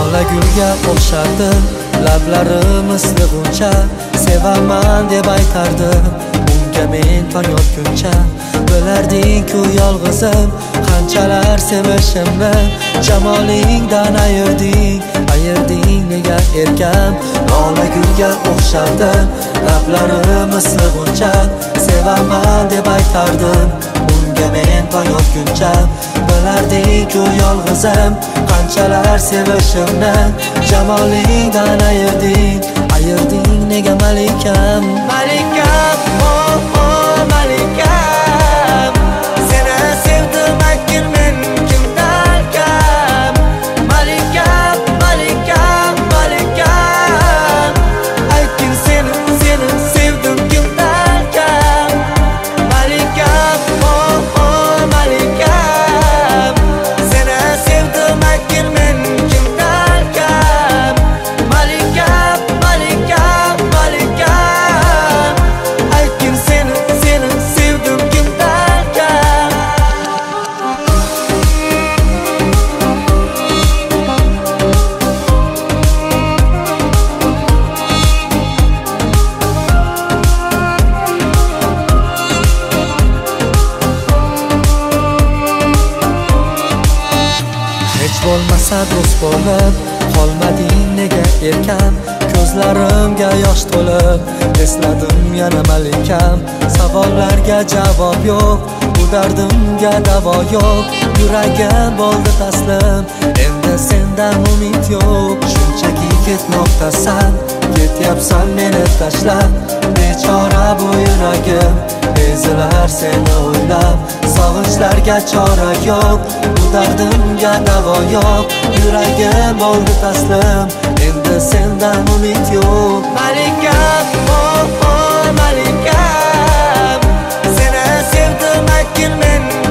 Lola gulga o'xshardim, lablari misli g'uncha. Sevaman deb aytardim unga men tong otguncha. Bilarding-ku yolg'izim qanchalar sevishimni. Jamolingdan ayırding nega erkam. Lola gulga o'xshardim, lablari misli g'uncha. Sevaman deb aytardim unga men tong otguncha. Bilarding-ku yolg'izim qanchalar sevishimni. Jamolingdan ayırding nega malikam. Malikam, oh oh malikam. Seni sevdim aytgin men kimdan kam. Malikam, malikam, malikam. Aytgin seni sevdim kimdan kam. Malikam, oh oh malikam. Seni sevdim aytgin men kimdan kam. Malikam, malikam, malikam. Aytgin seni sevdim kimdan kam. Hech bo'lmasa do'st bo'lib qolmading nega erkam. Ko'zlarimga yosh to'lib esladim yana malikam. Savollarga javob yo'q, bu dardimga davo yo'q. Yuragim bo'ldi taslim, endi sendan umid yo'q. Shunchaki ketmoqdasan, ketyapsan meni tashlab. Bechora bu yuragim ezilar seni o'ylab. Sog'inchlarga chora yo'q, bu dardimga davo yo'q. Yuragim bo'ldi taslim, endi sendan umid yo'q. Malikam, oh oh malikam. Seni sevdim aytgin men